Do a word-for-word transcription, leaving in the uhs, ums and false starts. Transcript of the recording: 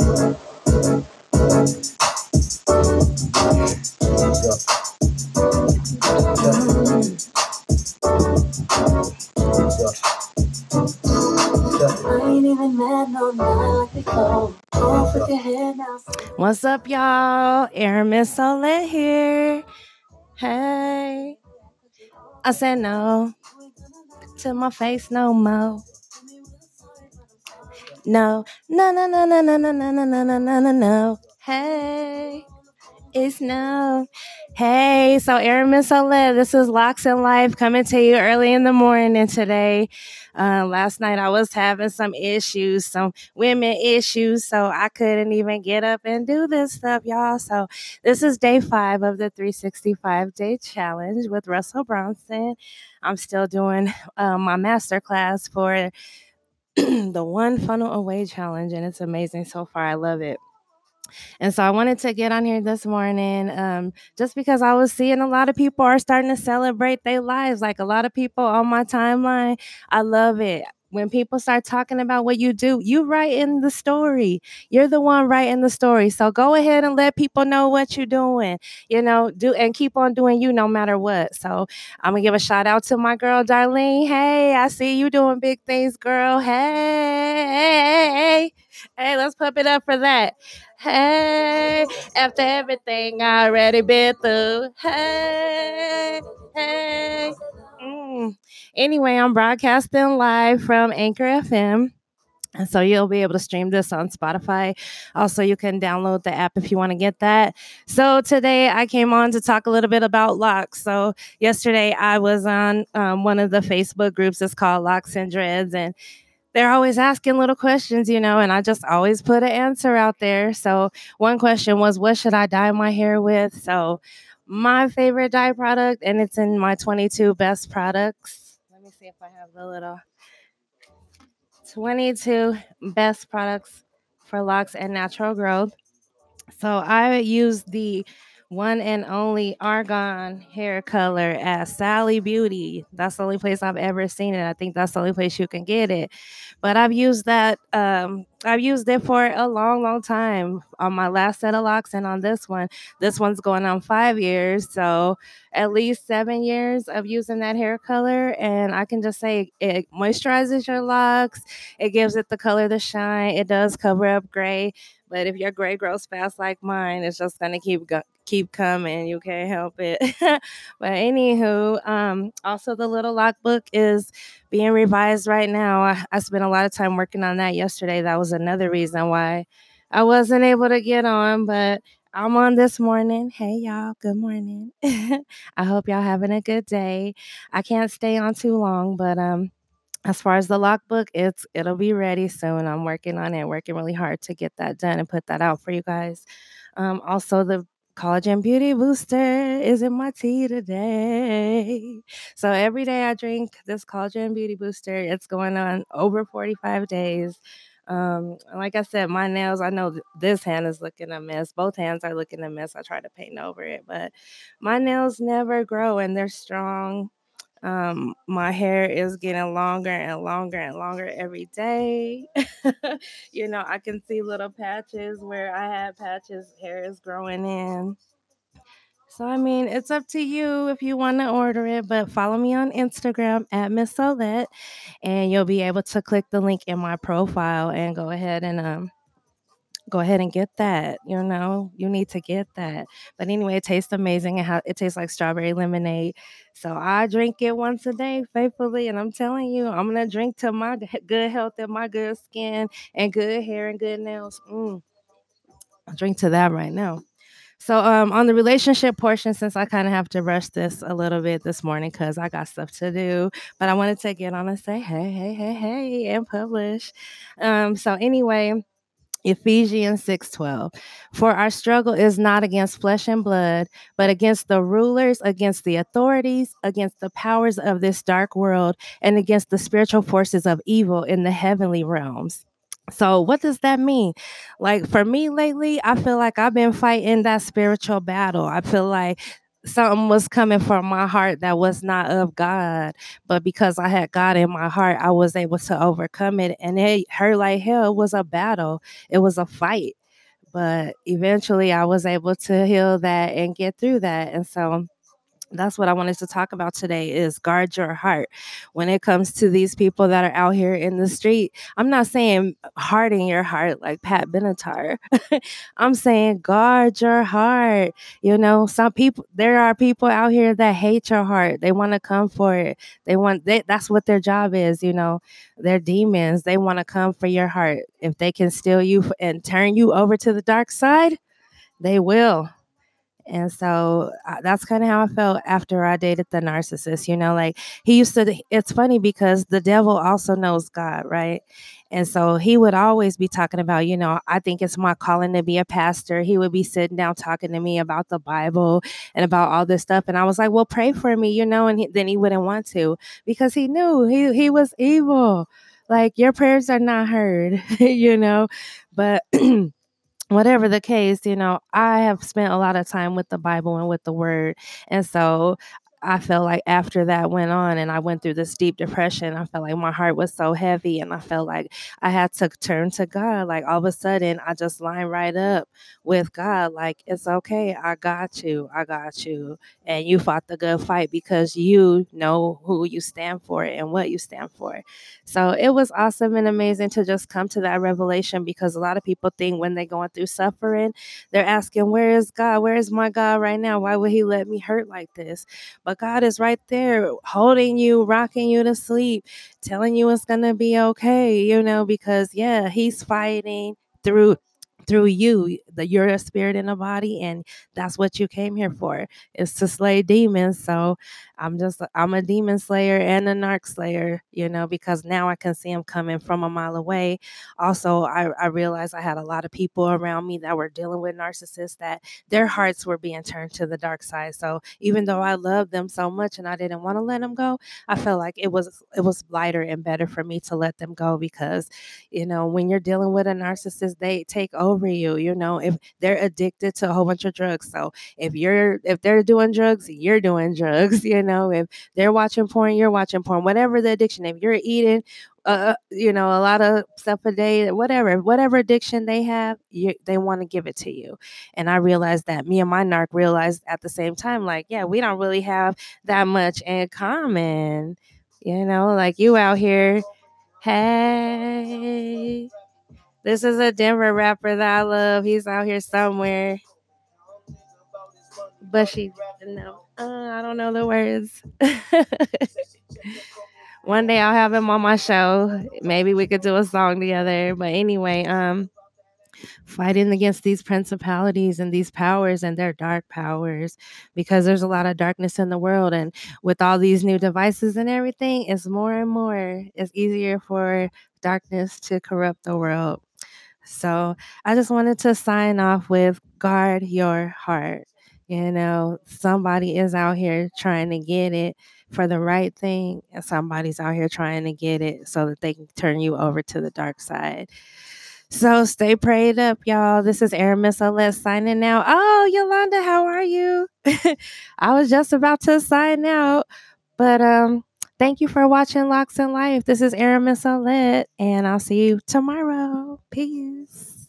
What's up, y'all? Aramis Solet here. Hey. I said no to my face no more. No, no, no, no, no, no, no, no, no, no, no, no, no, no. Hey. It's no. Hey, so Aramis Solet, this is Locks in Life coming to you early in the morning today. Uh, last night I was having some issues, some women issues, so I couldn't even get up and do this stuff, y'all. So this is day five of the three sixty-five day challenge with Russell Bronson. I'm still doing uh, my master class for the One Funnel Away challenge, and it's amazing so far. I love it. And so I wanted to get on here this morning um, just because I was seeing a lot of people are starting to celebrate their lives. Like a lot of people on my timeline. I love it. When people start talking about what you do, you write in the story. You're the one writing the story. So go ahead and let people know what you're doing, you know, do and keep on doing you no matter what. So I'm going to give a shout out to my girl, Darlene. Hey, I see you doing big things, girl. Hey, hey, let's pump it up for that. Hey, after everything I already been through. Hey, hey. Mm. Anyway, I'm broadcasting live from Anchor F M. And so you'll be able to stream this on Spotify. Also, you can download the app if you want to get that. So today I came on to talk a little bit about locks. So yesterday I was on um, one of the Facebook groups. It's called Locks and Dreads. And they're always asking little questions, you know, and I just always put an answer out there. So one question was, what should I dye my hair with? So my favorite dye product, and it's in my twenty-two best products. Let me see if I have the little twenty-two best products for locks and natural growth. So I use the one and only argan hair color at Sally Beauty. That's the only place I've ever seen it. I think that's the only place you can get it. But I've used that. Um, I've used it for a long, long time on my last set of locks and on this one. This one's going on five years. So at least seven years of using that hair color. And I can just say it moisturizes your locks. It gives it the color to shine. It does cover up gray. But if your gray grows fast like mine, it's just gonna keep go- keep coming. You can't help it. But anywho, um, also the little lock book is being revised right now. I, I spent a lot of time working on that yesterday. That was another reason why I wasn't able to get on, but I'm on this morning. Hey y'all, good morning. I hope y'all having a good day. I can't stay on too long, but um as far as the lockbook, it's it'll be ready soon. I'm working on it, working really hard to get that done and put that out for you guys. Um, also, the collagen beauty booster is in my tea today. So every day I drink this collagen beauty booster. It's going on over forty-five days. Um, like I said, my nails, I know th- this hand is looking a mess. Both hands are looking a mess. I try to paint over it, but my nails never grow and they're strong. Um, my hair is getting longer and longer and longer every day. You know, I can see little patches where I had patches, hair is growing in. So, I mean, it's up to you if you want to order it, but follow me on Instagram at Miss Solette, and you'll be able to click the link in my profile and go ahead and um, go ahead and get that. You know, you need to get that. But anyway, it tastes amazing. It, ha- it tastes like strawberry lemonade. So I drink it once a day faithfully. And I'm telling you, I'm going to drink to my g- good health and my good skin and good hair and good nails. Mm, I'll drink to that right now. So um, on the relationship portion, since I kind of have to rush this a little bit this morning because I got stuff to do, but I wanted to get on and say, hey, hey, hey, hey, and publish. Um, so anyway, Ephesians six twelve. For our struggle is not against flesh and blood, but against the rulers, against the authorities, against the powers of this dark world, and against the spiritual forces of evil in the heavenly realms. So, what does that mean? Like for me lately, I feel like I've been fighting that spiritual battle. I feel like something was coming from my heart that was not of God. But because I had God in my heart, I was able to overcome it. And it hurt like hell. It was a battle, it was a fight. But eventually I was able to heal that and get through that. And so that's what I wanted to talk about today is guard your heart. When it comes to these people that are out here in the street, I'm not saying harden your heart like Pat Benatar. I'm saying guard your heart. You know, some people, there are people out here that hate your heart. They want to come for it. They want, they, that's what their job is. You know, they're demons. They want to come for your heart. If they can steal you f- and turn you over to the dark side, they will. And so uh, that's kind of how I felt after I dated the narcissist. You know, like he used to, it's funny because the devil also knows God, right? And so he would always be talking about, you know, I think it's my calling to be a pastor. He would be sitting down talking to me about the Bible and about all this stuff. And I was like, well, pray for me, you know, and he, then he wouldn't want to because he knew he, he was evil. Like your prayers are not heard, you know, but whatever the case, you know, I have spent a lot of time with the Bible and with the word. And so I felt like after that went on and I went through this deep depression, I felt like my heart was so heavy and I felt like I had to turn to God. Like all of a sudden, I just lined right up with God. Like, it's okay. I got you. I got you. And you fought the good fight because you know who you stand for and what you stand for. So it was awesome and amazing to just come to that revelation because a lot of people think when they're going through suffering, they're asking, where is God? Where is my God right now? Why would he let me hurt like this? But God is right there holding you, rocking you to sleep, telling you it's going to be okay, you know, because yeah, he's fighting through through you, the you're a spirit in a body, and that's what you came here for, is to slay demons. So I'm just I'm a demon slayer and a narc slayer, you know, because now I can see them coming from a mile away. Also, I, I realized I had a lot of people around me that were dealing with narcissists that their hearts were being turned to the dark side. So even though I loved them so much and I didn't want to let them go, I felt like it was it was lighter and better for me to let them go because, you know, when you're dealing with a narcissist, they take over you. You know, if they're addicted to a whole bunch of drugs, so if you're if they're doing drugs, you're doing drugs. You know, if they're watching porn, you're watching porn. Whatever the addiction, if you're eating, uh, you know, a lot of stuff a day, whatever, whatever addiction they have, you, they want to give it to you. And I realized that me and my narc realized at the same time, like, yeah, we don't really have that much in common. You know, like you out here, hey, this is a Denver rapper that I love. He's out here somewhere. Bushy. No, uh, I don't know the words. One day I'll have him on my show. Maybe we could do a song together. But anyway, um, fighting against these principalities and these powers and their dark powers, because there's a lot of darkness in the world, and with all these new devices and everything, it's more and more. It's easier for darkness to corrupt the world. So I just wanted to sign off with guard your heart. You know, somebody is out here trying to get it for the right thing, and somebody's out here trying to get it so that they can turn you over to the dark side. So stay prayed up, y'all. This is Aramis Olet signing out. Oh, Yolanda, how are you? I was just about to sign out, but um, thank you for watching Locks in Life. This is Aramis Olet, and I'll see you tomorrow. Peace.